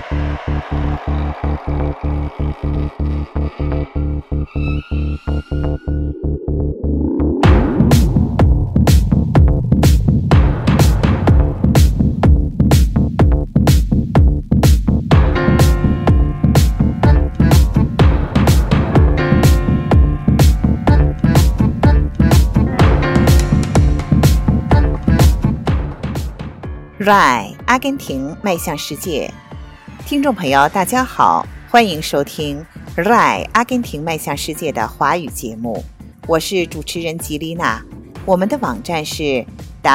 RAI 阿根廷迈向世界，听众朋友大家好，欢迎收听 RAI 阿根廷迈向世界的华语节目，我是主持人吉丽娜。我们的网站是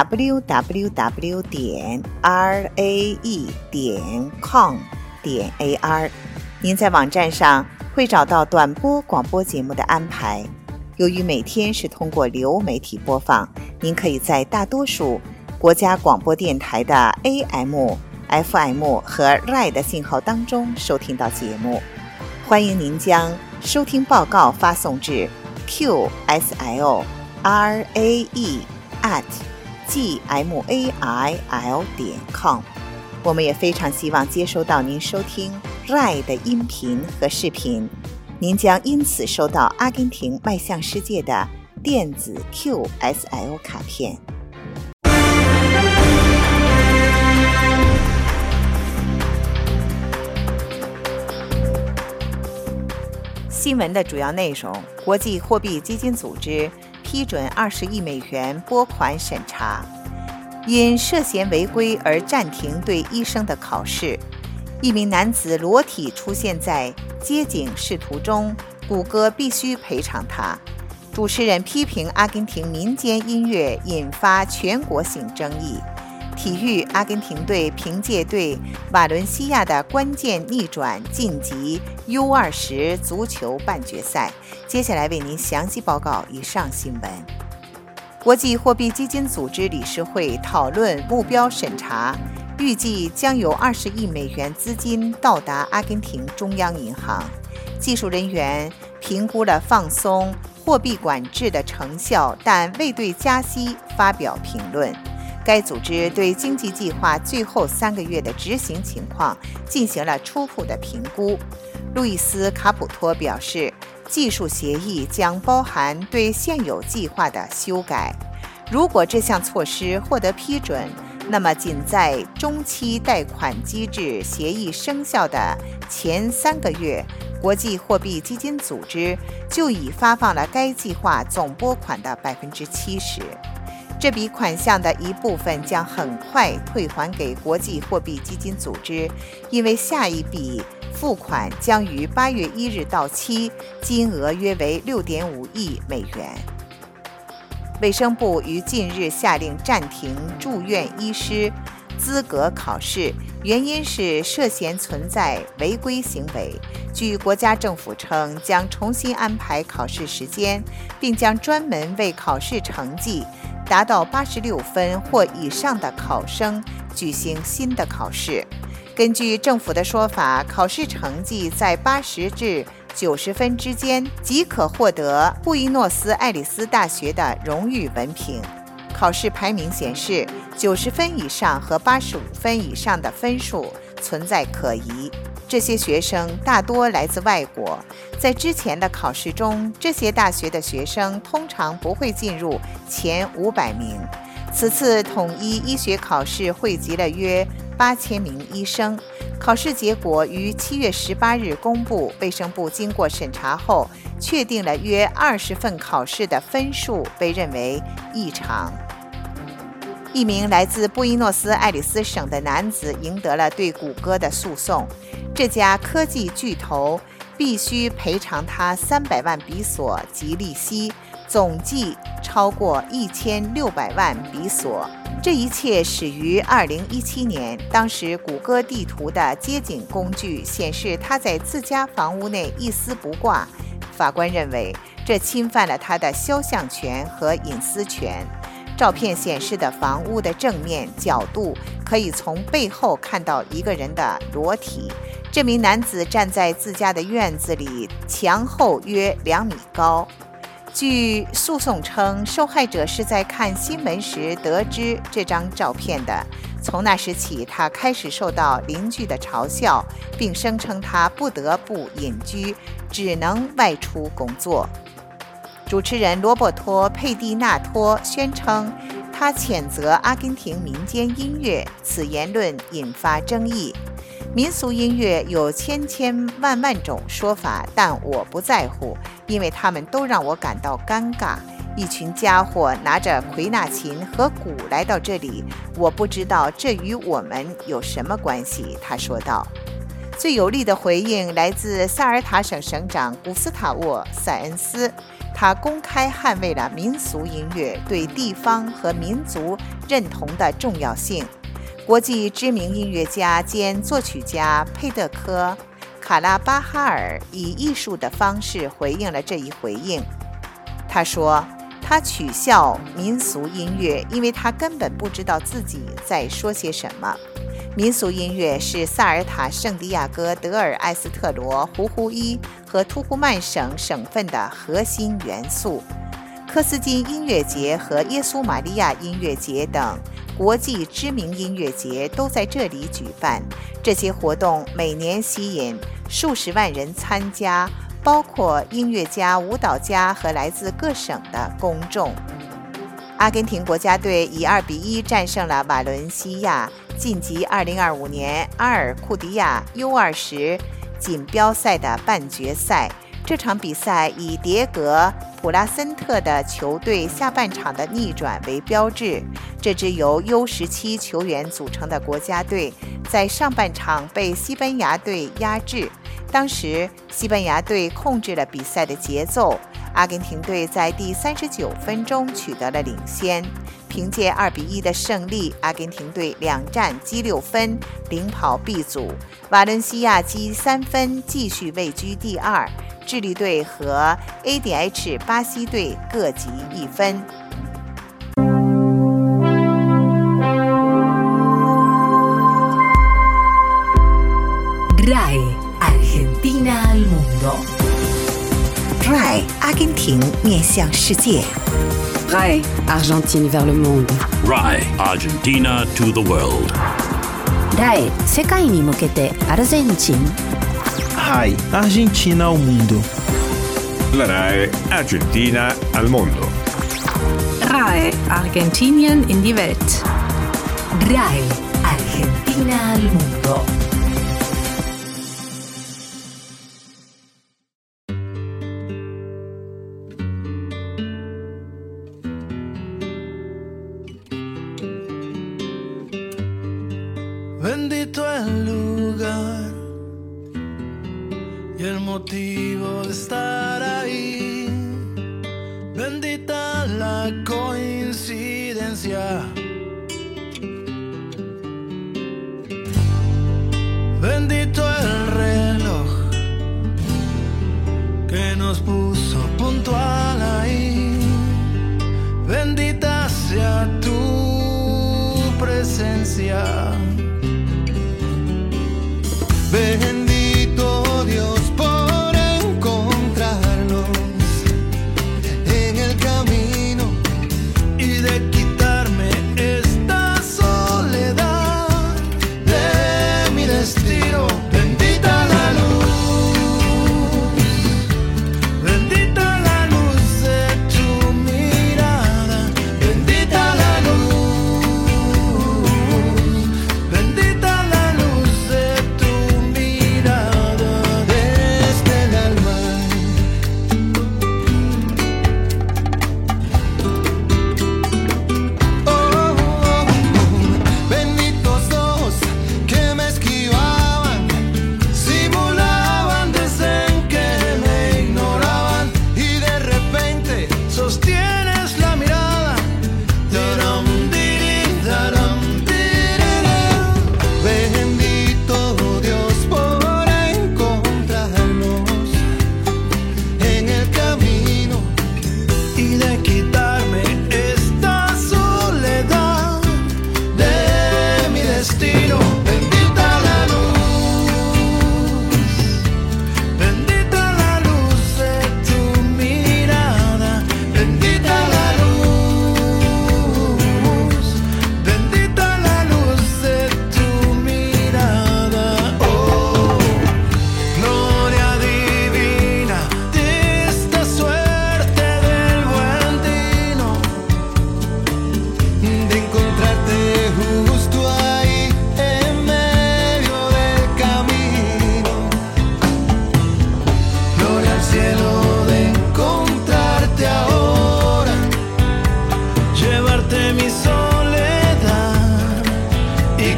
www.rae.com.ar， 您在网站上会找到短波广播节目的安排。由于每天是通过流媒体播放，您可以在大多数国家广播电台的 AM、FM 和 RAI 的信号当中收听到节目。欢迎您将收听报告发送至 qsil@gmail.com。 我们也非常希望接收到您收听 RAI 的音频和视频，您将因此收到阿根廷迈向世界的电子 QSL 卡片。新闻的主要内容：国际货币基金组织批准20亿美元拨款审查，因涉嫌违规而暂停对医生的考试。一名男子裸体出现在街景视图中，谷歌必须赔偿他。主持人批评阿根廷民间音乐引发全国性争议。体育，阿根廷队凭借对瓦伦西亚的关键逆转晋级 U20 足球半决赛。接下来为您详细报告以上新闻。国际货币基金组织理事会讨论目标审查，预计将有20亿美元资金到达阿根廷中央银行。技术人员评估了放松货币管制的成效，但未对加息发表评论。该组织对经济计划最后3个月的执行情况进行了初步的评估。路易斯·卡普托表示，技术协议将包含对现有计划的修改。如果这项措施获得批准，那么仅在中期贷款机制协议生效的前3个月，国际货币基金组织就已发放了该计划总拨款的70%。这笔款项的一部分将很快退还给国际货币基金组织，因为下一笔付款将于8月1日到期，金额约为6.5亿美元。卫生部于近日下令暂停住院医师资格考试，原因是涉嫌存在违规行为。据国家政府称，将重新安排考试时间，并将专门为考试成绩达到86分或以上的考生举行新的考试。根据政府的说法，考试成绩在80至90分之间即可获得布宜诺斯艾利斯大学的荣誉文凭。考试排名显示，90分以上和85分以上的分数存在可疑。这些学生大多来自外国，在之前的考试中，这些大学的学生通常不会进入前500名。此次统一医学考试汇集了约8000名医生，考试结果于7月18日公布。卫生部经过审查后，确定了约20份考试的分数被认为异常。一名来自布宜诺斯艾利斯省的男子赢得了对谷歌的诉讼，这家科技巨头必须赔偿他300万比索及利息，总计超过1600万比索。这一切始于2017年，当时谷歌地图的街景工具显示他在自家房屋内一丝不挂。法官认为这侵犯了他的肖像权和隐私权。照片显示的房屋的正面角度可以从背后看到一个人的裸体。这名男子站在自家的院子里，墙后约2米高。 据诉讼称，受害者是在看新闻时得知这张照片的。从那时起，他开始受到邻居的嘲笑，并声称他不得不隐居，只能外出工作。主持人罗伯托·佩蒂纳托宣称，他谴责阿根廷民间音乐，此言论引发争议。民俗音乐有千千万万种说法，但我不在乎，因为他们都让我感到尴尬。一群家伙拿着奎纳琴和鼓来到这里，我不知道这与我们有什么关系，他说道。最有力的回应来自萨尔塔省省长古斯塔沃·塞恩斯，他公开捍卫了民俗音乐对地方和民族认同的重要性。国际知名音乐家兼作曲家佩德科·卡拉巴哈尔以艺术的方式回应了这一回应。他说，他取笑民俗音乐，因为他根本不知道自己在说些什么。民俗音乐是萨尔塔、圣地亚哥、德尔埃斯特罗、胡胡伊和图库曼省份的核心元素。科斯金音乐节和耶稣玛利亚音乐节等国际知名音乐节都在这里举办。这些活动每年吸引数十万人参加，包括音乐家、舞蹈家和来自各省的公众。阿根廷国家队以2-1战胜了瓦伦西亚，晋级2025年阿尔库迪亚 U20 锦标赛的半决赛。这场比赛以迭戈·普拉森特的球队下半场的逆转为标志。这支由 U17 球员组成的国家队在上半场被西班牙队压制，当时西班牙队控制了比赛的节奏，阿根廷队在第39分钟取得了领先。凭借2-1的胜利，阿根廷队2战积6分，领跑 B 组。瓦伦西亚积3分，继续位居第2。智利队和 ADH 巴西队各积1分。 RAI Argentina al mundo。 RAI 阿根廷面向世界。 RAI Argentine vers le monde。 RAI Argentina to the world。 RAI 世界に向けてアルゼンチン。 RAI Argentina al mundo。 La RAI Argentina al mondo. RAI Argentinien in die Welt. RAI Argentina al mundo. Bendito el lugar y el motivo de estar ahí. Bendita la coincidencia. Bendito el reloj que nos puso puntual ahí. Bendita sea tu presencia. Bendito Dios por encontrarnos en el camino y de quitarme esta soledad de mi destino. Bendita la luz, bendita la luz de tu mirada, bendita la luz, bendita la luz de tu desde el alma. Oh, oh, oh. Benditos dos que me esquivaban, simulaban, dicen que me ignoraban y de repente sostienes la mirada. Daram, diri, daram, diriri. Bendito Dios por encontrarnos en el camino y de quitarme esta soledad de mi destino. Bendita la luz, bendita la luz de tu mirada,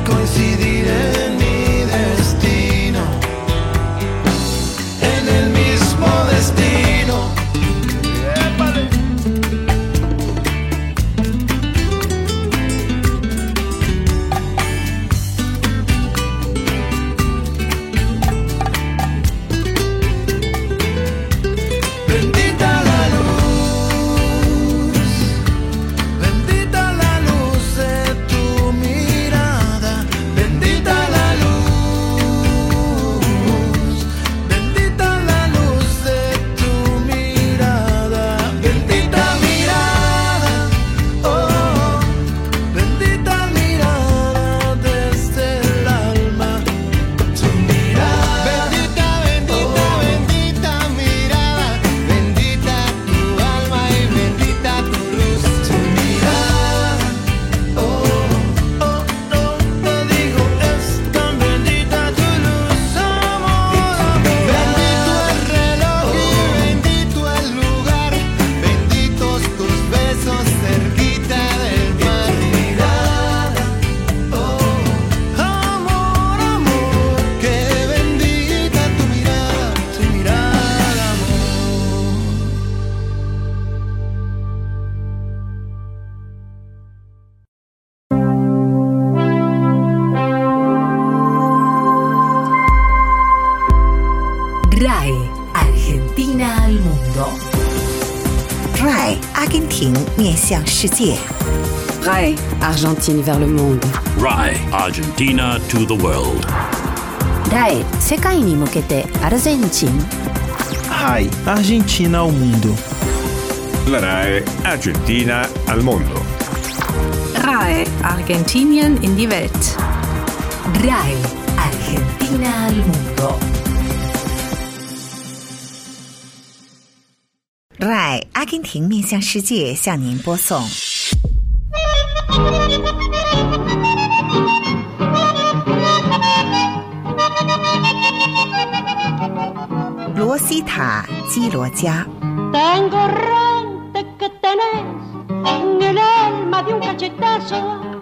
coincidir en mi destino, en el mismo destino. ¡Épale! Bendita la luz, bendita la luz de tu mirada, bendita la luz, bendita la luz de tu mirada, bendita mirada, oh, bendita mirada desde el alma, tu mirada, bendita, bendita, bendita mirada, bendita tu alma y bendita tu luz, tu mirada, oh, oh, oh, te digo, es tan bendita tu luz, amor, bendito el reloj y bendito el lugar, benditos tus besos cerquita del mar, mirada, oh, amor, amor, que bendita tu mirada, amor. RAE Argentina al mundo. RAI 阿根廷面向世界。 RAE Argentine vers le monde. RAI Argentina to the world. RAE 世界に向けてアルゼンチン。 RAI Argentina ao mundo. La RAE Argentina al mondo. RAE Argentinien in die Welt. RAE Argentina al mundo. RAI 阿根廷面向世界向您播送。罗西塔·基罗加， Tango errante que tenés en el alma de un cachetazo,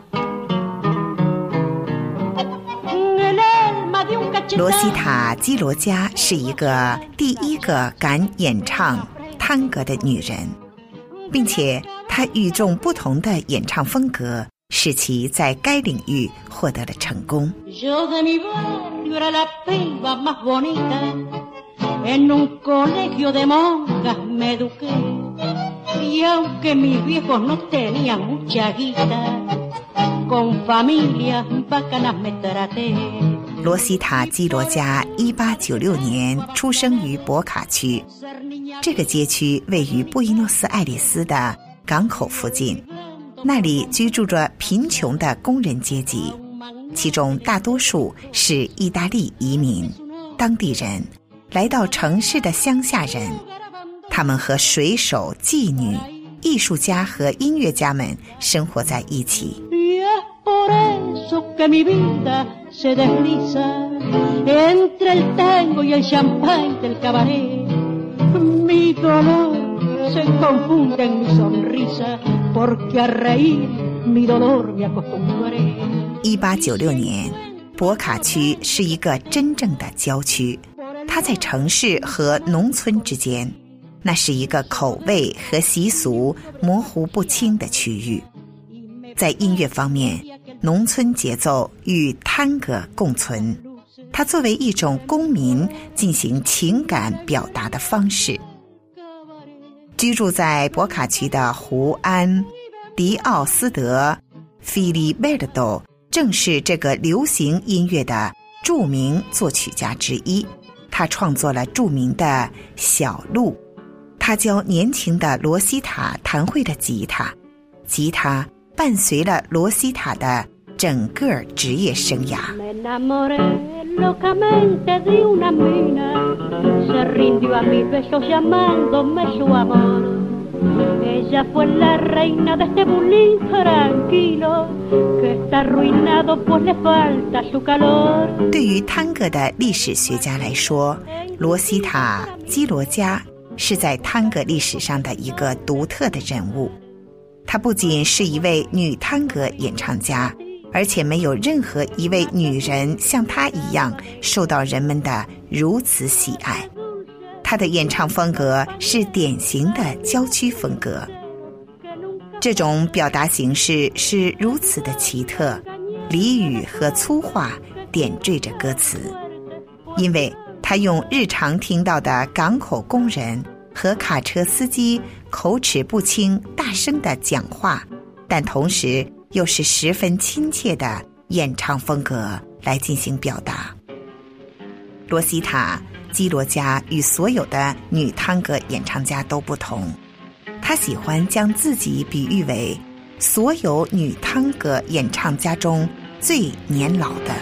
en el alma de un 罗西 cachetazo. 塔·基罗加是一个第一个敢演唱探戈的女人，并且她与众不同的演唱风格使其在该领域获得了成功。 Yo de mi barrio era la piba más bonita, en un colegio de monjas me eduqué, y aunque mis viejos no tenían mucha guita, con familias bacanas me traté. 罗西塔·基罗加1896年出生于博卡区，这个街区位于布宜诺斯艾利斯的港口附近，那里居住着贫穷的工人阶级，其中大多数是意大利移民，当地人来到城市的乡下人，他们和水手、妓女、艺术家和音乐家们生活在一起。 Y es por eso que mi vida se desliza entre el tango y el champán del cabaret. Mi dolor se confunde en mi sonrisa, porque a reír mi dolor me acostumbré. 1896年，博卡区是一个真正的郊区，它在城市和农村之间，那是一个口味和习俗模糊不清的区域。在音乐方面，农村节奏与探戈共存，它作为一种公民进行情感表达的方式。居住在博卡区的胡安·迪奥斯德·菲利贝尔多正是这个流行音乐的著名作曲家之一，他创作了著名的《小鹿》，他教年轻的罗西塔弹会了吉他，吉他伴随了罗西塔的整个职业生涯。 Me enamoré locamente de una mina, se rindió a mis besos llamándome su amor. Ella fue la reina de este bulín tranquilo, que está arruinado pues le falta su calor. 对于探戈的历史学家来说，罗西塔·基罗加是在探戈历史上的一个独特的人物。她不仅是一位女探戈演唱家， 而且没有任何一位女人像她一样受到人们的如此喜爱。她的演唱风格是典型的郊区风格，这种表达形式是如此的奇特，俚语和粗话点缀着歌词，因为她用日常听到的港口工人和卡车司机口齿不清大声的讲话，但同时又是十分亲切的演唱风格来进行表达。罗西塔·基罗加与所有的女探戈演唱家都不同，她喜欢将自己比喻为所有女探戈演唱家中最年老的。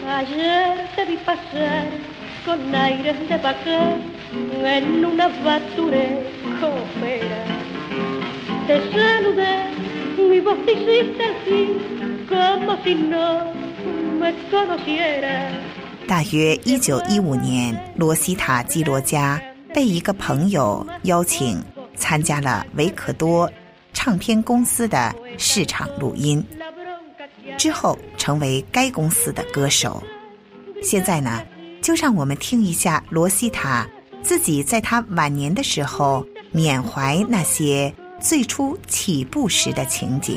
大约1915年，罗西塔·基罗加被一个朋友邀请参加了维可多唱片公司的市场录音，之后成为该公司的歌手。现在呢，就让我们听一下罗西塔自己在他晚年的时候缅怀那些最初起步时的情景。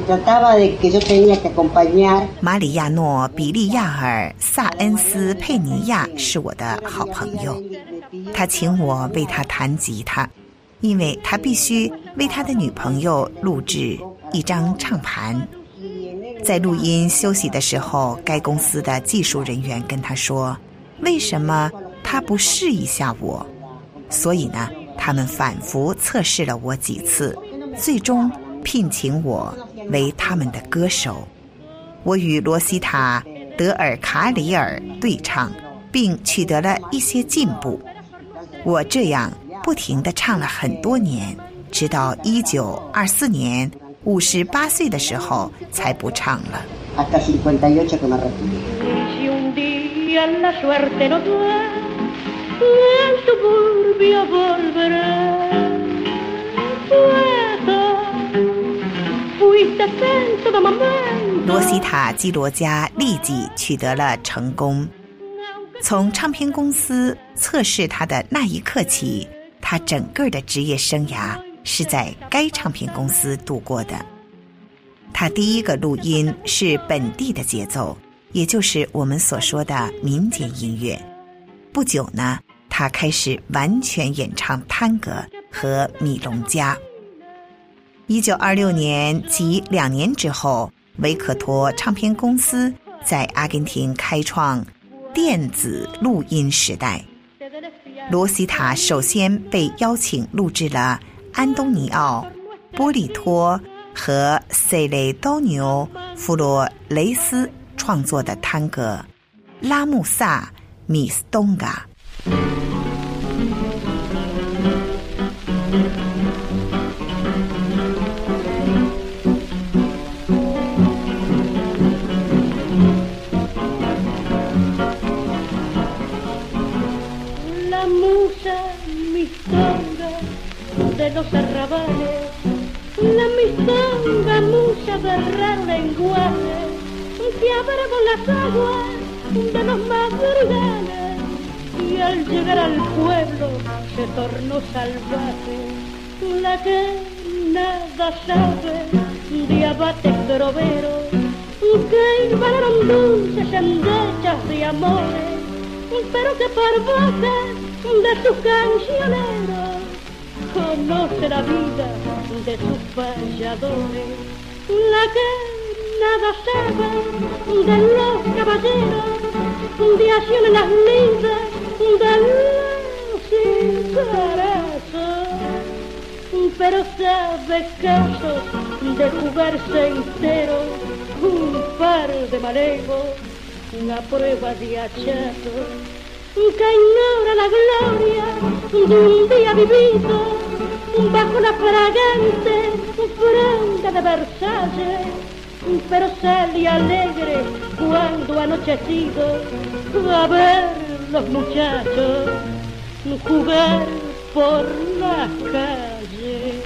马里亚诺·比利亚尔·萨恩斯·佩尼亚是我的好朋友，他请我为他弹吉他，因为他必须为他的女朋友录制一张唱盘。在录音休息的时候，该公司的技术人员跟他说，为什么他不试一下我？所以呢，他们反复测试了我几次，最终聘请我为他们的歌手。我与罗西塔·德尔卡里尔对唱，并取得了一些进步。我这样不停地唱了很多年，直到1924年58岁的时候才不唱了。罗西塔·基罗加立即取得了成功。从唱片公司测试他的那一刻起，他整个的职业生涯是在该唱片公司度过的。他第一个录音是本地的节奏，也就是我们所说的民间音乐。不久呢，他开始完全演唱探戈和米隆加。1926年即2年之后，维可托唱片公司在阿根廷开创电子录音时代。罗西塔首先被邀请录制了安东尼奥·波利托和塞雷多牛·弗罗雷斯创作的探戈《拉穆萨米斯东嘎》。 De los arrabales, la mistonga mucha de raro lenguaje que abre con las aguas de los madrugales, y al llegar al pueblo se tornó salvaje, la que nada sabe de abates groveros que invanaron dulces endechas de amores, pero que por boca de sus cancioneros conoce la vida de sus payadores, la que nada sabe de los caballeros, de acciones las lindas, de los sin corazón, pero sabe casos de jugarse entero un par de malejos, una prueba de hachazo, que ignora la gloria de un día vivido bajo la fragante frente de Versalles, pero sale alegre cuando anochecido a ver los muchachos jugar por las calles.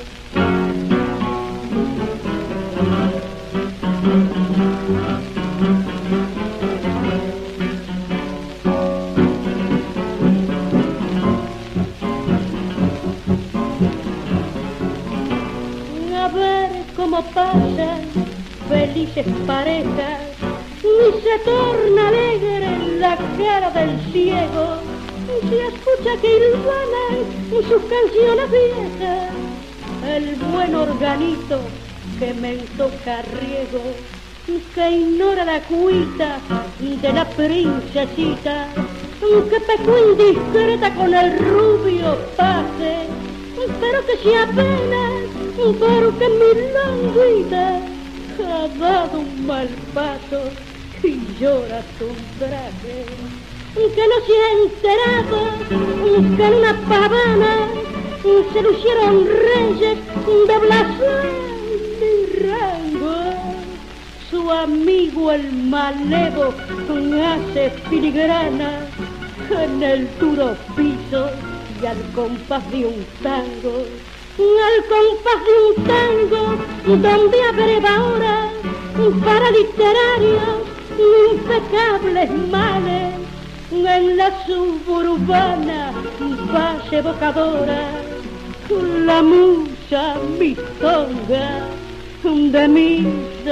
felices parejas, y se torna alegre la cara del ciego, se escucha que hilvanan sus canciones viejas, el buen organito que me toca riego, que ignora la cuita de la princesita, que pecó indiscreta con el rubio pase, pero que se apena porque mi languita ha dado un mal paso y llora su traje, que no se ha enterado que en una pavana se lucieron reyes de blasón y rango. Su amigo el malevo hace filigrana en el duro piso y al compás de un tango, donde abreva ahora para literarios impecables males, en la suburbana base evocadora, la musa mistonga de mis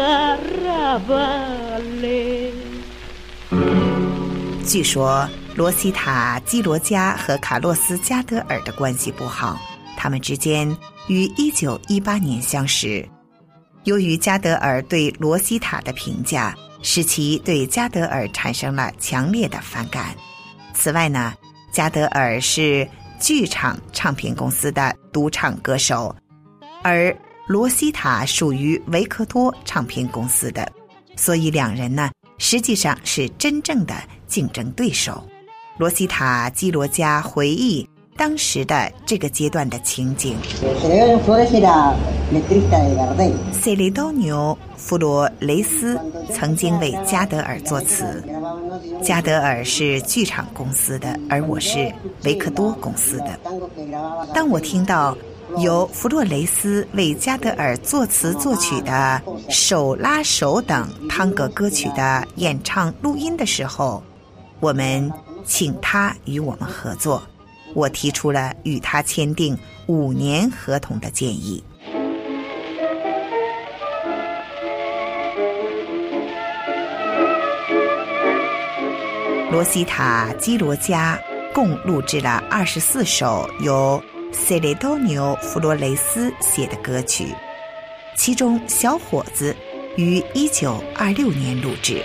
arrabales。 据说罗西塔基罗加和卡洛斯加德尔的关系不好，他们之间于1918年相识。由于加德尔对罗西塔的评价，使其对加德尔产生了强烈的反感。此外呢，加德尔是剧场唱片公司的独唱歌手，而罗西塔属于维克多唱片公司的，所以两人呢实际上是真正的竞争对手。罗西塔基罗加回忆当时的这个阶段的情景。塞雷多纽·弗罗雷斯曾经为加德尔作词，加德尔是剧场公司的，而我是维克多公司的。当我听到由弗洛雷斯为加德尔作词作曲的《手拉手》等探戈歌曲的演唱录音的时候，我们请他与我们合作，我提出了与他签订5年合同的建议。罗西塔基罗加共录制了24首由塞雷多纽·弗罗雷斯写的歌曲，其中《小伙子》于1926年录制。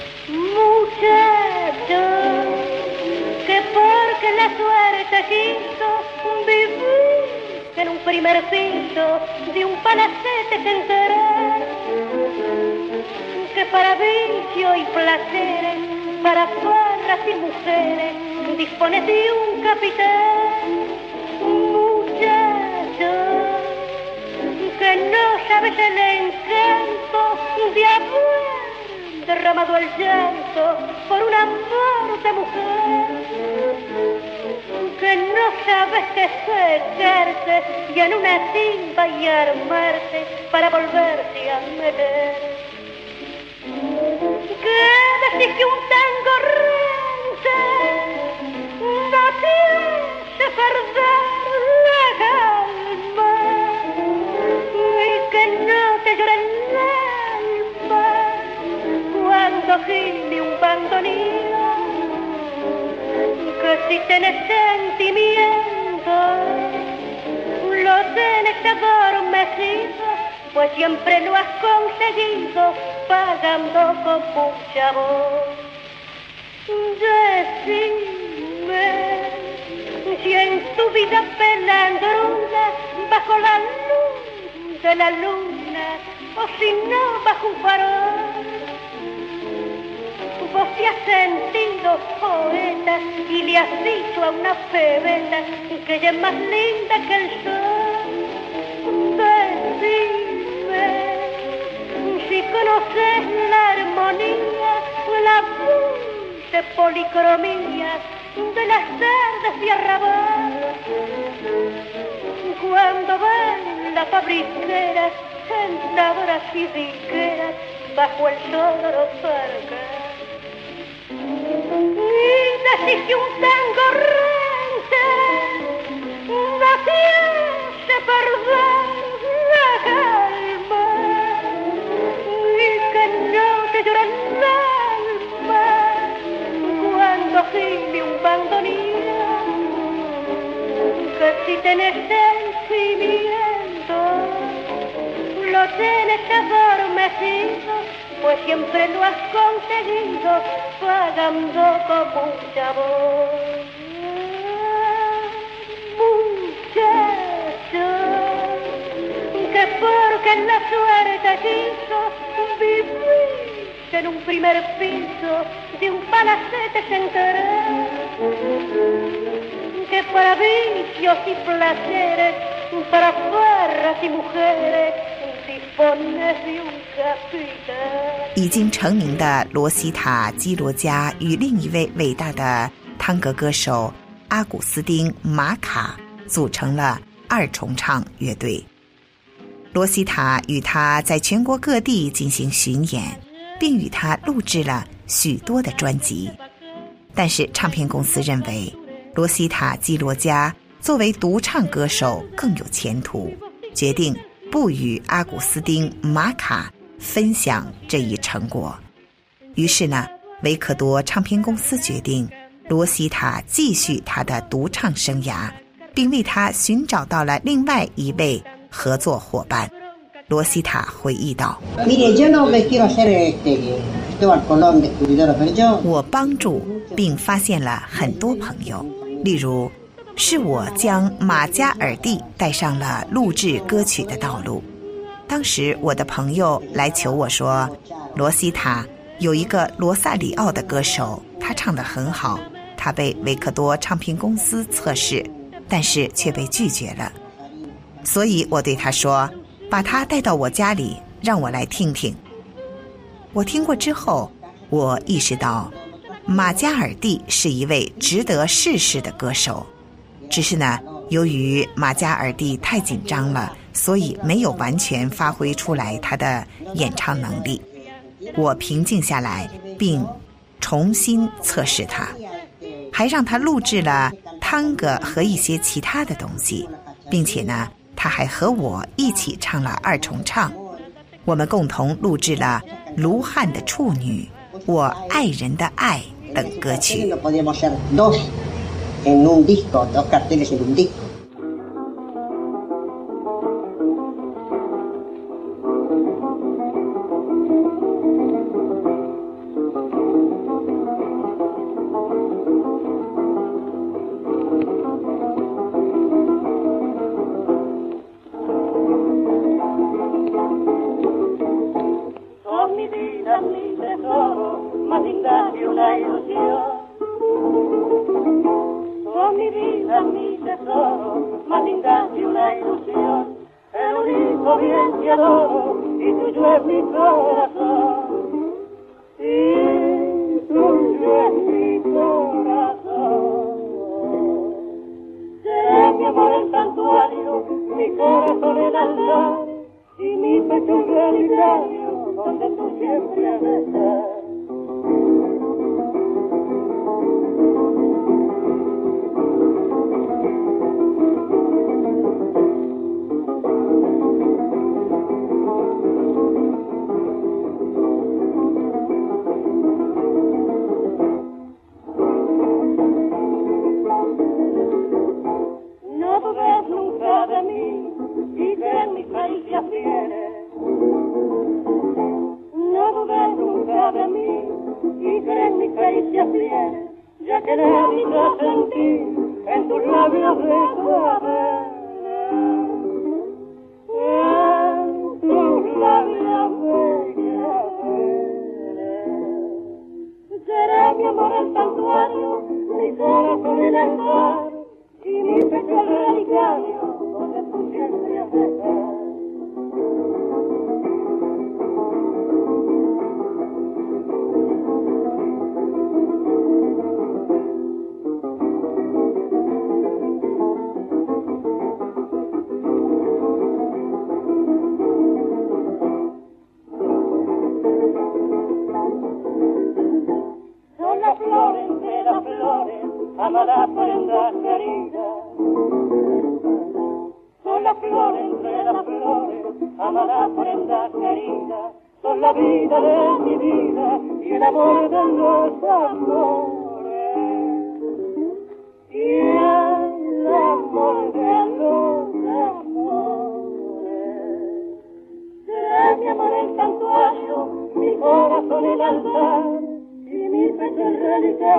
En un primer piso de un palacete te enteré que para vicio y placeres, para farras y mujeres, dispones de un capitán, muchacho, que no sabes el encanto de haber derramado el llanto por un amor de mujer, que no sabes que secarte y en una timba y armarse para volverse a meter, que decís que un tango rente no te hace perder la calma y que no te llora el alma cuando gime un bandoneón, que si tenés sentimiento lo tenés adormecido, pues siempre lo has conseguido pagando con mucha voz. Decime si en tu vida pelandruna, bajo la luz de la luna, o si no bajo un farol, vos te has sentido poeta y le has dicho a una pebeta que ella es más linda que el sol. Decime si conoces la armonía, la dulce policromía de las tardes de arrabal, cuando van las fabriqueras, sentadoras y disqueras bajo el sonoro cerca. Y decís que un tango rente no te hace perder la calma y que no tenés sentimiento, lo tenés adormecido, pues siempre lo has conseguido pagando como un chabón. Muchacho, que porque la suerte quiso vivir en un primer piso de un palacete central, que para vicios y placeres, para farras y mujeres dispones de un capital。 已经成名的罗西塔·基罗加与另一位伟大的探戈歌手阿古斯丁·马卡组成了二重唱乐队。罗西塔与他在全国各地进行巡演，并与他录制了许多的专辑。但是唱片公司认为罗西塔·基罗加作为独唱歌手更有前途，决定不与阿古斯丁·马卡分享这一成果。于是呢，维克多唱片公司决定罗西塔继续他的独唱生涯，并为他寻找到了另外一位合作伙伴。罗西塔回忆道：我帮助并发现了很多朋友，例如是我将马加尔蒂带上了录制歌曲的道路。当时我的朋友来求我说，罗西塔有一个罗萨里奥的歌手，他唱得很好，他被维克多唱片公司测试，但是却被拒绝了。所以我对他说，把他带到我家里，让我来听听。我听过之后，我意识到马加尔蒂是一位值得试试的歌手，只是呢，由于马加尔蒂太紧张了，所以没有完全发挥出来他的演唱能力。我平静下来，并重新测试他，还让他录制了探戈和一些其他的东西，并且呢，他还和我一起唱了二重唱。我们共同录制了卢汉的处女、我爱人的爱等歌曲。 Y el amor de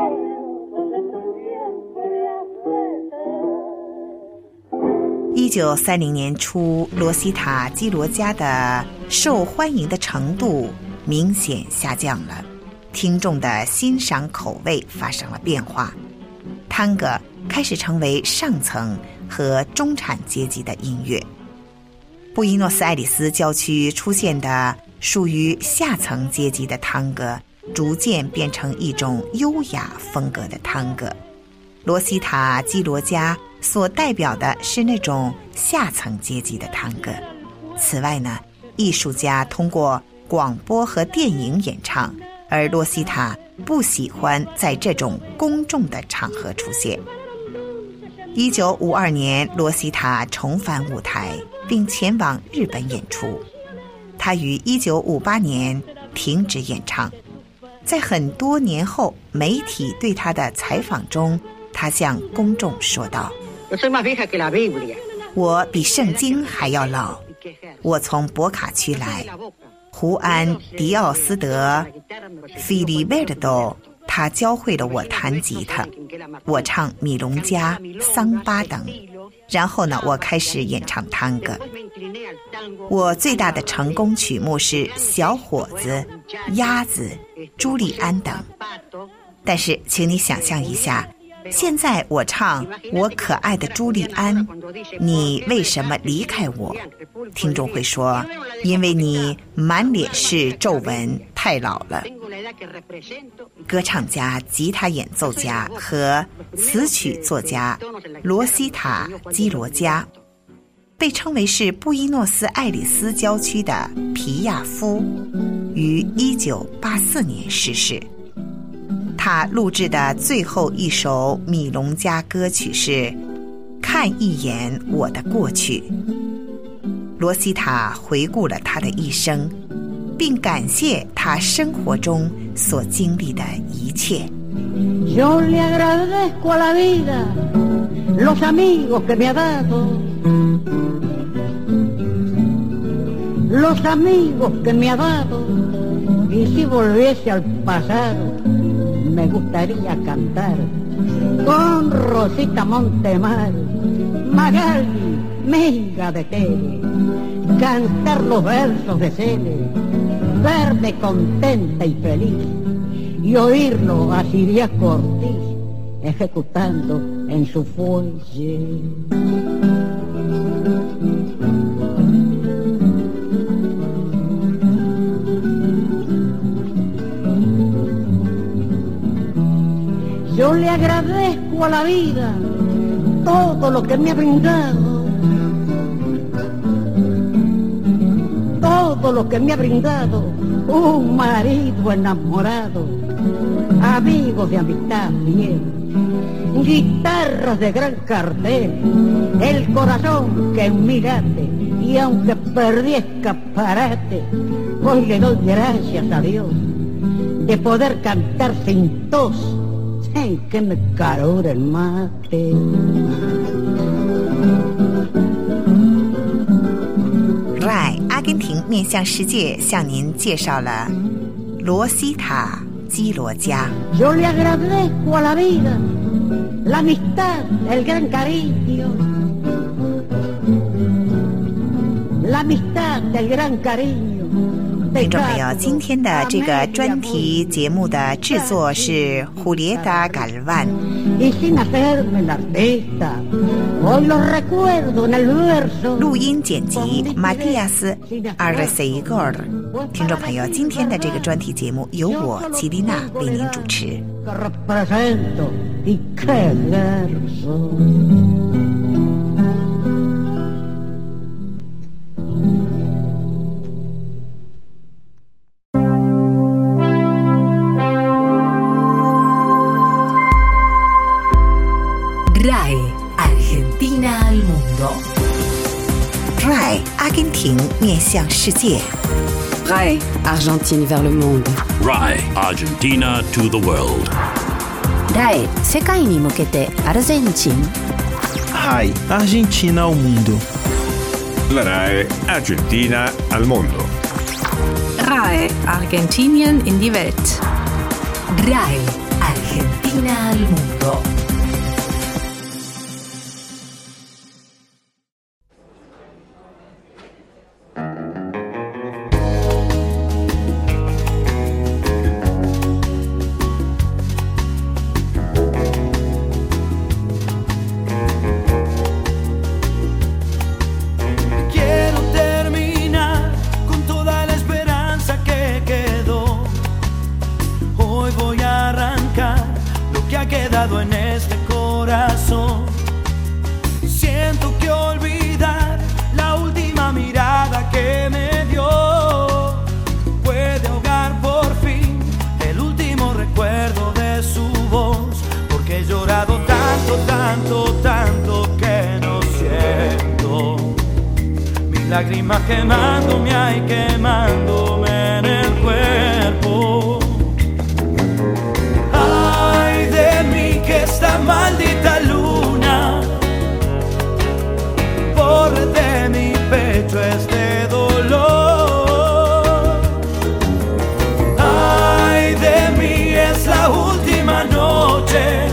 1930年初，罗西塔·基罗加的受欢迎的程度明显下降了，听众的欣赏口味发生了变化，探戈开始成为上层和中产阶级的音乐。布宜诺斯艾利斯郊区出现的属于下层阶级的探戈，逐渐变成一种优雅风格的探戈。罗西塔·基罗加所代表的是那种下层阶级的探戈。此外呢，艺术家通过广播和电影演唱，而罗西塔不喜欢在这种公众的场合出现。1952年，罗西塔重返舞台，并前往日本演出。他于1958年停止演唱。在很多年后，媒体对他的采访中，他向公众说道：我比圣经还要老，我从博卡区来，胡安·迪奥斯德·菲利贝尔多，他教会了我弹吉他，我唱米隆加、桑巴等，然后呢，我开始演唱探戈。我最大的成功曲目是小伙子、鸭子、朱利安等。但是请你想象一下，现在我唱我可爱的朱利安，你为什么离开我？听众会说，因为你满脸是皱纹，太老了。歌唱家、吉他演奏家和词曲作家罗西塔·基罗加被称为是布宜诺斯艾利斯郊区的皮亚夫，于1984年逝世。他录制的最后一首米隆加歌曲是《看一眼我的过去》。罗西塔回顾了他的一生，并感谢他生活中所经历的一切。 Yo le agradezco a la vida los amigos que me ha dado, los amigos que me ha dado, y si volviese al pasado, me gustaría cantar con Rosita Montemar, Magali, Menga de Tere, cantar los versos de Cele, verme contenta y feliz, y oírlo a Siriaco Ortiz ejecutando en su fuelle. Yo le agradezco a la vida todo lo que me ha brindado, todo lo que me ha brindado, un marido enamorado, amigos de amistad fiel, guitarras de gran cartel, el corazón que en mí late, y aunque perdí escaparate, hoy le doy gracias a Dios de poder cantar sin tos, sin que me calore el mate. RAI 阿根廷面向世界向您介绍了罗西塔·基罗加。 Yo le agradezco a la vida la amistad, el gran cariño, la amistad, el gran cariño。 听众朋友，今天的这个专题节目的制作是胡列达·嘎尔万，录音剪辑马蒂亚斯·阿尔塞伊戈尔。听众朋友，今天的这个专题节目由我齐丽娜为您主持。 RAI Argentina al mundo. RAI 阿根廷面向世界。 RAI Argentine vers le monde. RAI Argentina to the world. RAI 世界に向けてアルゼンチン。 RAI Argentina ao mundo. La RAI Argentina al mondo. RAI Argentinien in die Welt. RAI Argentina Argentina al mundo. En este corazón siento que olvidar la última mirada que me dio puede ahogar por fin el último recuerdo de su voz, porque he llorado tanto, tanto, tanto que no siento mis lágrimas quemándome, ay, quemándome en el cuerpo. Esta maldita luna borre de mi pecho este dolor. Ay, de mí es la última noche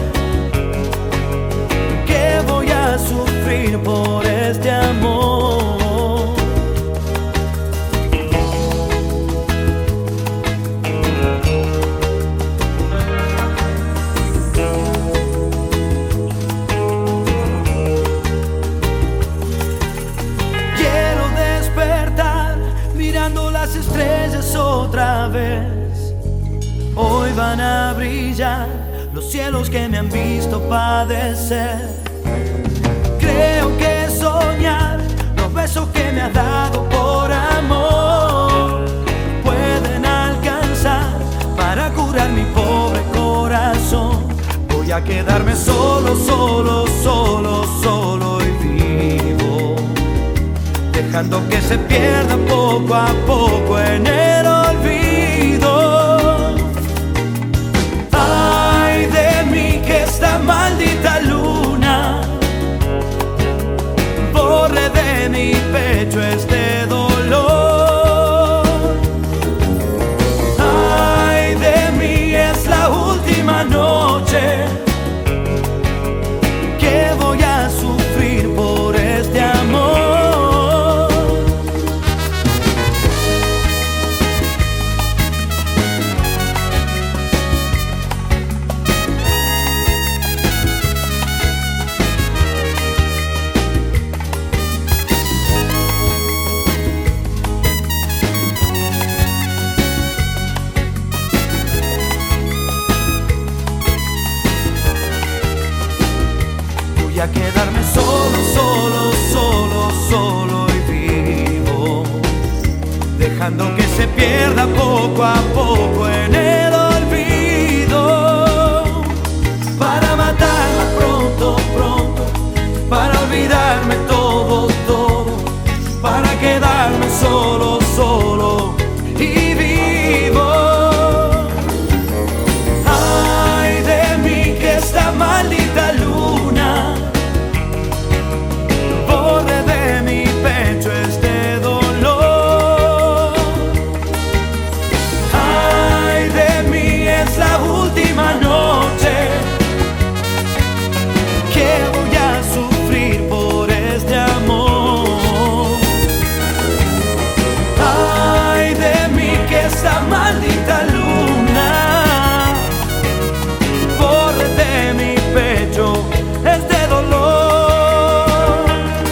que voy a sufrir por este amor. Estrellas otra vez, hoy van a brillar los cielos que me han visto padecer. Creo que soñar los besos que me has dado por amor pueden alcanzar para curar mi pobre corazón. Voy a quedarme solo, solo, solo, solo y vivo, dejando que se pierda poco a poco en el olvido. Ay, de mí que esta maldita luna borre de mi pecho este dolor. Ay, de mí es la última noche que voy a sufrir por este amor. Voy a quedarme solo, solo, solo, solo y vivo, dejando que se pierda poco a poco en el olvido, para matarla pronto, pronto, para olvidarme todo, todo, para quedarme solo, solo y vivo. Ay, de mí que esta maldita luna borre de mi pecho este dolor. Ay, de mí es la última noche que voy a sufrir por este amor. Ay, de mí que esta maldita luna borre de mi pecho este dolor.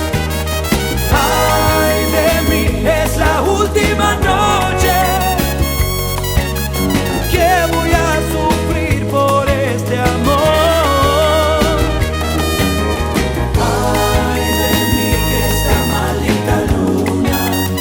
Ay, de mí es la última noche que voy a sufrir por este amor. Ay, de mí que esta maldita luna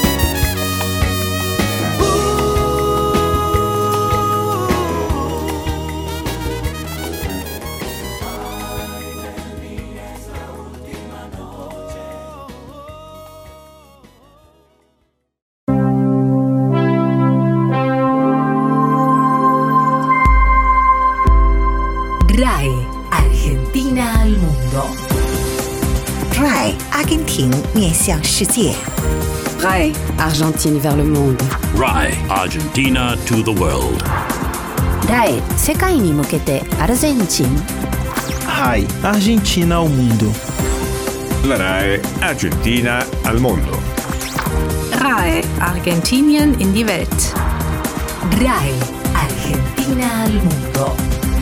RAE Argentina al mundo. RAI 阿根廷面向世界。 RAE Argentine vers le monde. RAI Argentina to the world. らへ世界に向けてアルゼンチン。 RAI Argentina ao mundo. La RAI Argentina al mondo. RAI Argentinien in die Welt. RAI Argentina al mundo.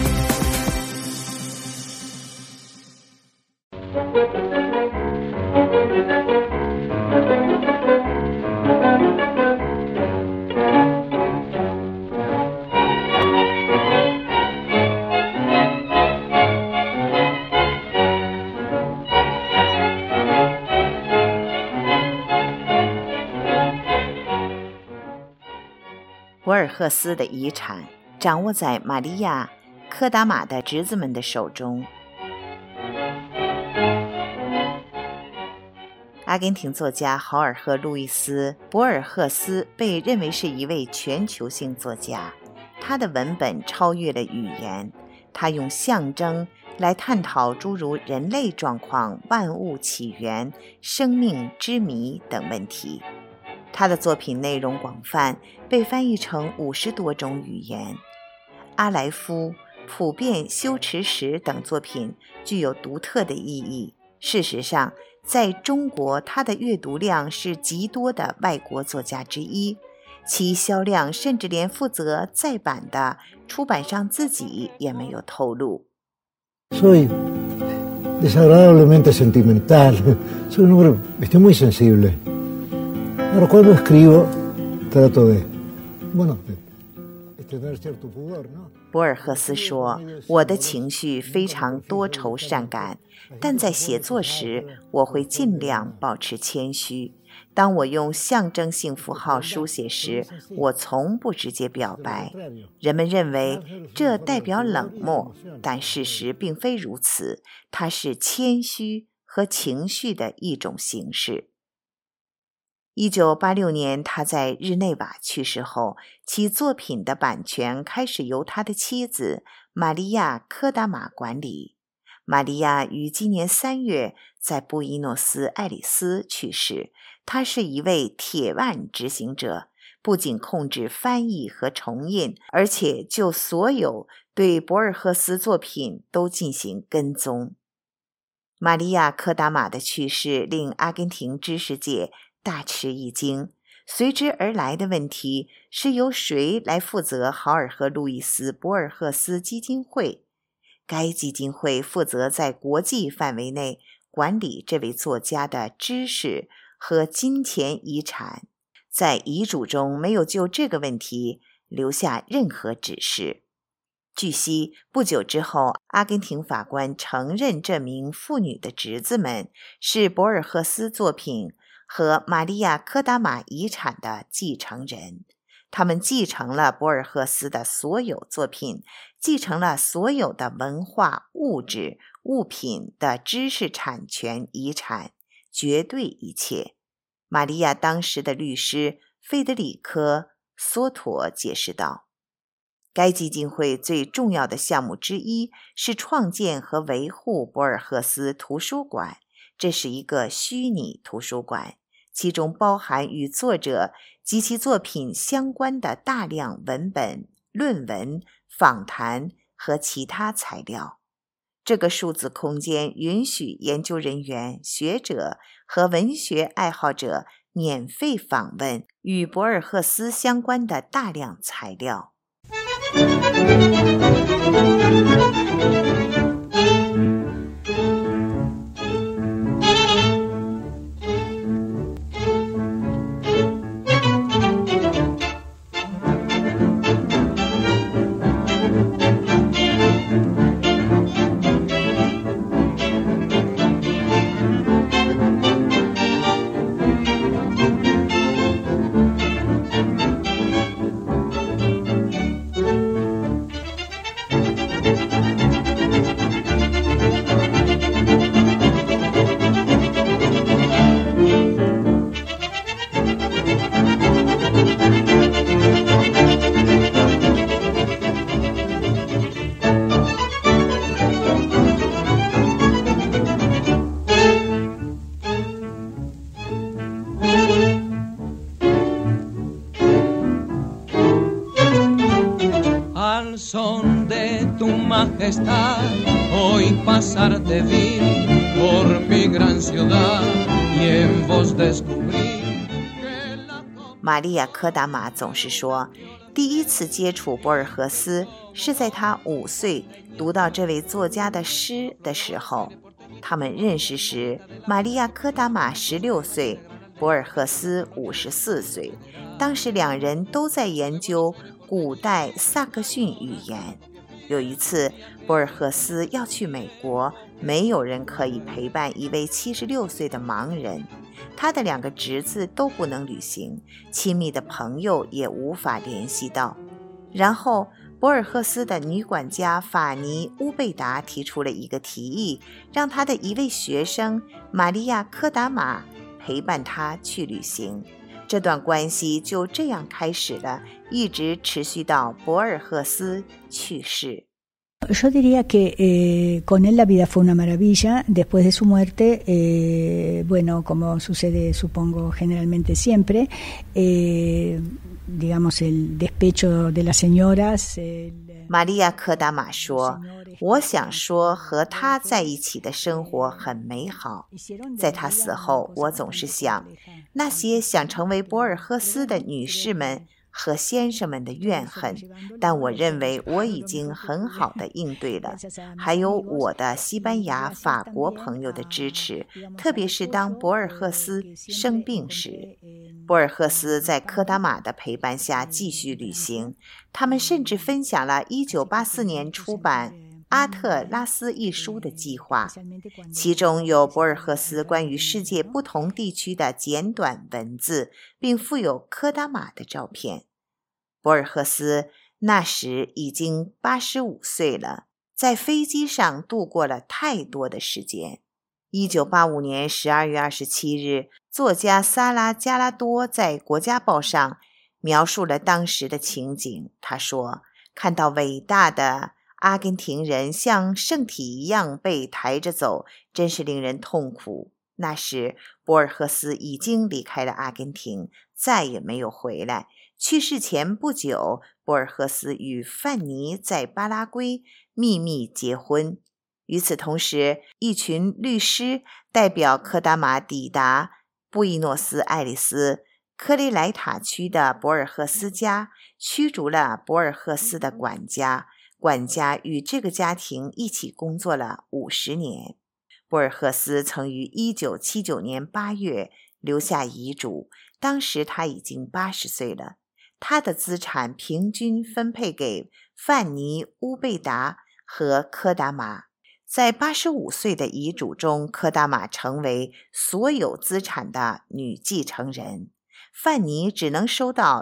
博尔赫斯的遗产掌握在玛利亚·科达玛的侄子们的手中。阿根廷作家豪尔赫·路易斯·博尔赫斯被认为是一位全球性作家，他的文本超越了语言，他用象征来探讨诸如人类状况、万物起源、生命之谜等问题。他的作品内容广泛，被翻译成50多种语言。阿莱夫、普遍修辞史等作品具有独特的意义。事实上，在中国，他的阅读量是极多的外国作家之一，其销量甚至连负责再版的出版商自己也没有透露。 Soy desagradablemente sentimental, soy un hombre muy sensible. Ahora cuando escribo trato de, tener cierto pudor, ¿no? 博尔赫斯说，我的情绪非常多愁善感，但在写作时我会尽量保持谦虚。当我用象征性符号书写时，我从不直接表白。人们认为这代表冷漠，但事实并非如此，它是谦虚和情绪的一种形式。1986年，他在日内瓦去世后，其作品的版权开始由他的妻子玛利亚·科达玛管理。玛利亚于今年3月在布宜诺斯艾利斯去世。他是一位铁腕执行者，不仅控制翻译和重印，而且就所有对博尔赫斯作品都进行跟踪。玛利亚·科达玛的去世令阿根廷知识界大吃一惊，随之而来的问题是由谁来负责豪尔赫·路易斯·博尔赫斯基金会？该基金会负责在国际范围内管理这位作家的知识和金钱遗产，在遗嘱中没有就这个问题留下任何指示。据悉，不久之后，阿根廷法官承认这名妇女的侄子们是博尔赫斯作品和玛利亚·科达玛遗产的继承人。他们继承了博尔赫斯的所有作品，继承了所有的文化、物质、物品的知识产权遗产，绝对一切。玛利亚当时的律师费德里科·索托解释道，该基金会最重要的项目之一是创建和维护博尔赫斯图书馆，这是一个虚拟图书馆，其中包含与作者及其作品相关的大量文本、论文、访谈和其他材料。这个数字空间允许研究人员、学者和文学爱好者免费访问与博尔赫斯相关的大量材料。 estar, hoy pasarte vi por mi gran ciudad y en vos descubrí。 玛利亚·柯达玛总是说，第一次接触博尔赫斯是在他5岁读到这位作家的诗的时候。他们认识时，玛利亚·柯达玛16岁，博尔赫斯54岁。当时两人都在研究古代萨克逊语言。有一次，博尔赫斯要去美国，没有人可以陪伴一位76岁的盲人。他的2个侄子都不能旅行，亲密的朋友也无法联系到。然后博尔赫斯的女管家法尼·乌贝达提出了一个提议，让他的一位学生玛利亚·柯达玛陪伴他去旅行。这段关系就这样开始了，一直持续到博尔赫斯去世。 Yo diría que con él la vida fue una maravilla. Después de su muerte, bueno, como sucede supongo generalmente siempre, digamos el despecho de las señoras. 玛利亚·柯达玛说，我想说和他在一起的生活很美好。在他死后，我总是想，那些想成为博尔赫斯的女士们和先生们的怨恨，但我认为我已经很好地应对了，还有我的西班牙、法国朋友的支持，特别是当博尔赫斯生病时。博尔赫斯在柯达玛的陪伴下继续旅行，他们甚至分享了1984年出版阿特拉斯一书的计划，其中有博尔赫斯关于世界不同地区的简短文字，并附有柯达玛的照片。博尔赫斯那时已经85岁了，在飞机上度过了太多的时间。1985年12月27日，作家萨拉加拉多在《国家报》上描述了当时的情景。他说，看到伟大的阿根廷人像圣体一样被抬着走，真是令人痛苦。那时博尔赫斯已经离开了阿根廷，再也没有回来。去世前不久，博尔赫斯与范尼在巴拉圭秘密结婚。与此同时，一群律师代表柯达玛抵达布宜诺斯艾利斯科雷莱塔区的博尔赫斯家，驱逐了博尔赫斯的管家。管家与这个家庭一起工作了50年。博尔赫斯曾于1979年8月留下遗嘱，当时他已经80岁了。他的资产平均分配给范尼·乌贝达和柯达玛。在85岁的遗嘱中，柯达玛成为所有资产的女继承人，范尼只能收到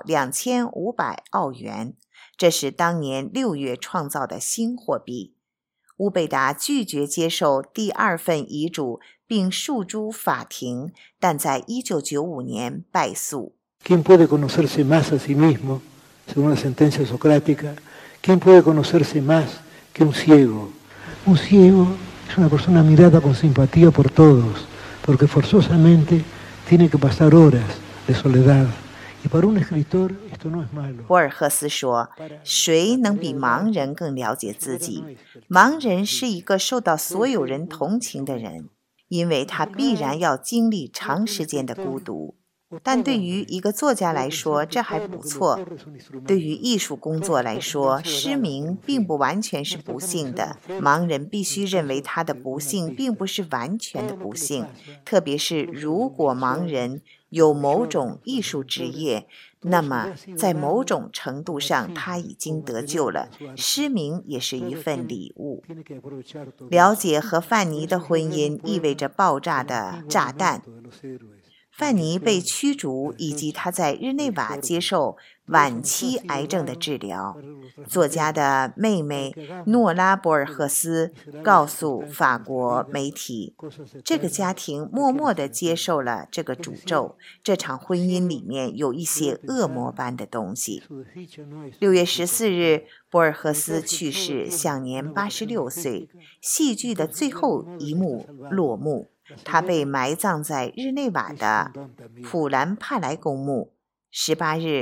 2500澳元，这是当年6月创造的新货币。乌贝达拒绝接受第2份遗嘱，并诉诸法庭，但在1995年败诉。 ¿Quién puede conocerse más a sí mismo, según la sentencia socrática? ¿Quién puede conocerse más que un ciego? Un ciego es una persona mirada con simpatía por todos, porque forzosamente tiene que pasar horas de soledad. Y para un escritor esto no es malo. 博尔赫斯说，谁能比盲人更了解自己？盲人是一个受到所有人同情的人，因为他必然要经历长时间的孤独。但对于一个作家来说，这还不错。对于艺术工作来说，失明并不完全是不幸的。盲人必须认为他的不幸并不是完全的不幸，特别是如果盲人有某种艺术职业，那么在某种程度上他已经得救了。失明也是一份礼物。了解和范尼的婚姻意味着爆炸的炸弹。范尼被驱逐，以及他在日内瓦接受晚期癌症的治疗。作家的妹妹诺拉·博尔赫斯告诉法国媒体，这个家庭默默地接受了这个诅咒，这场婚姻里面有一些恶魔般的东西。6月14日，博尔赫斯去世，享年86岁。戏剧的最后一幕落幕。他被埋葬在日内瓦的普兰帕莱公墓。18日，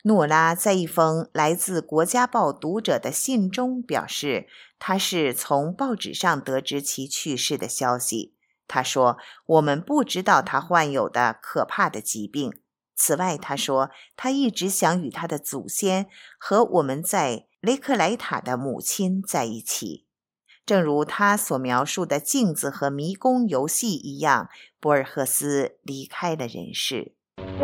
诺拉在一封来自国家报读者的信中表示，他是从报纸上得知其去世的消息。他说，我们不知道他患有的可怕的疾病。此外，他说，他一直想与他的祖先和我们在雷克莱塔的母亲在一起。正如他所描述的镜子和迷宫游戏一样，博尔赫斯离开了人世。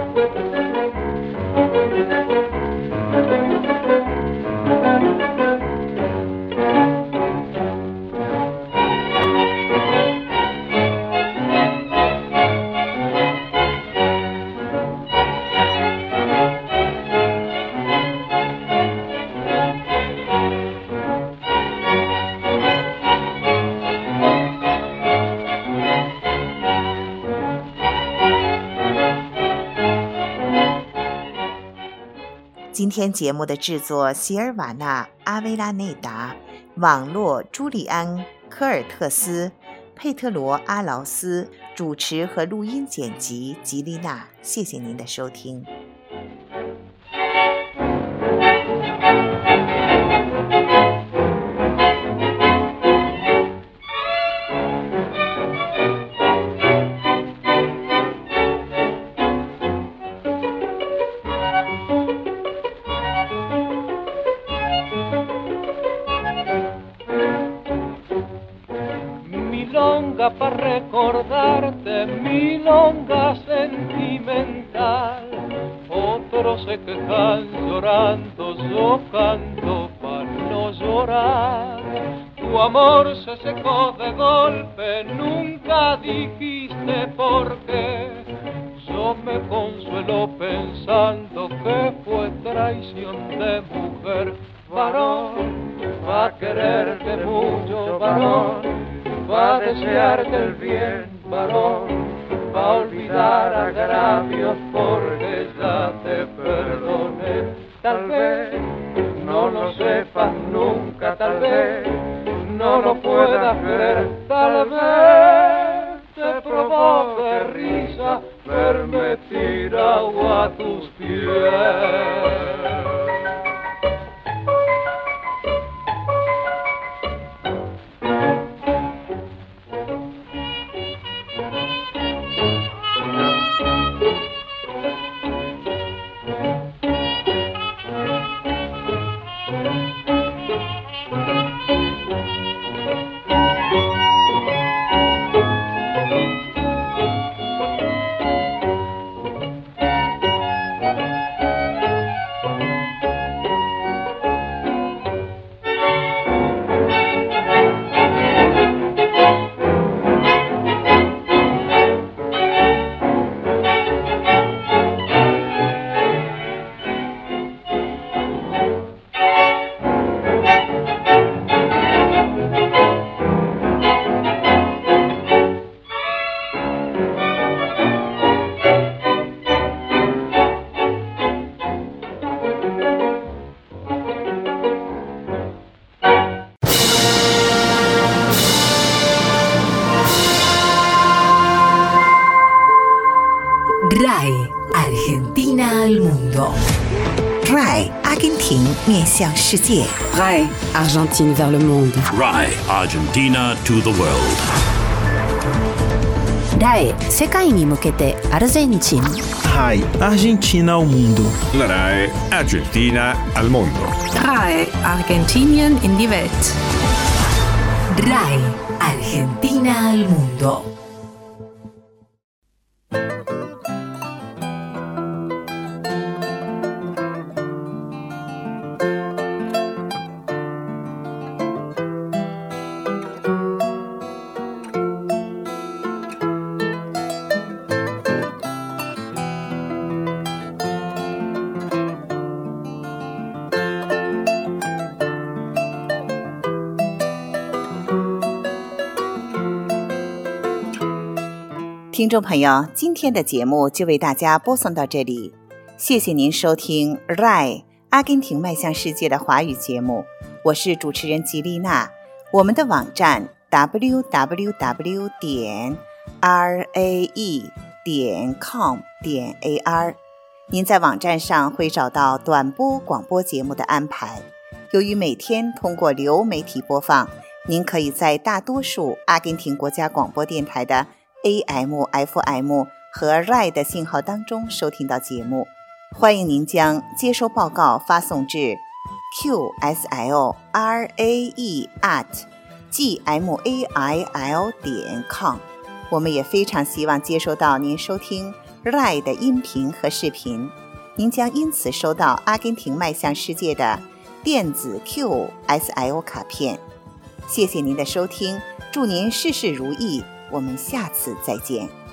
今天节目的制作席尔瓦纳·阿维拉内达，网络朱利安·科尔特斯，佩特罗·阿劳斯，主持和录音剪辑吉丽娜。谢谢您的收听。 Para recordarte milonga sentimental, otros se quejan llorando, yo canto para no llorar. Tu amor se secó de golpe, nunca dijiste por qué. Yo me consuelo pensando que fue traición de mujer. Varón, va a quererte mucho, varón, va a desearte el bien, varón, va a olvidar agravios porque ya te perdoné. Tal vez no lo sepas nunca, tal vez no lo puedas creer, tal vez te provoque risa verme tirado a tus pies. RAE Argentina al mundo. RAE 阿根廷面向世界。 RAE Argentine vers le monde. RAE Argentina to the world. RAE 世界に向けてアルゼンチン。 RAI Argentina ao mundo. La RAE Argentina al mondo. RAE Argentinien in die Welt. RAE Argentina al mundo. 听众朋友，今天的节目就为大家播送到这里，谢谢您收听 RAI 阿根廷迈向世界的华语节目，我是主持人吉丽娜。我们的网站 www.rae.com.ar 您在网站上会找到短波广播节目的安排。由于每天通过流媒体播放，您可以在大多数阿根廷国家广播电台的 AM、FM 和 RAI 的信号当中收听到节目。欢迎您将接收报告发送至 qslrae@gmail.com。我们也非常希望接收到您收听 RAI 的音频和视频，您将因此收到阿根廷迈向世界的电子 QSL 卡片。谢谢您的收听，祝您事事如意，我们下次再见。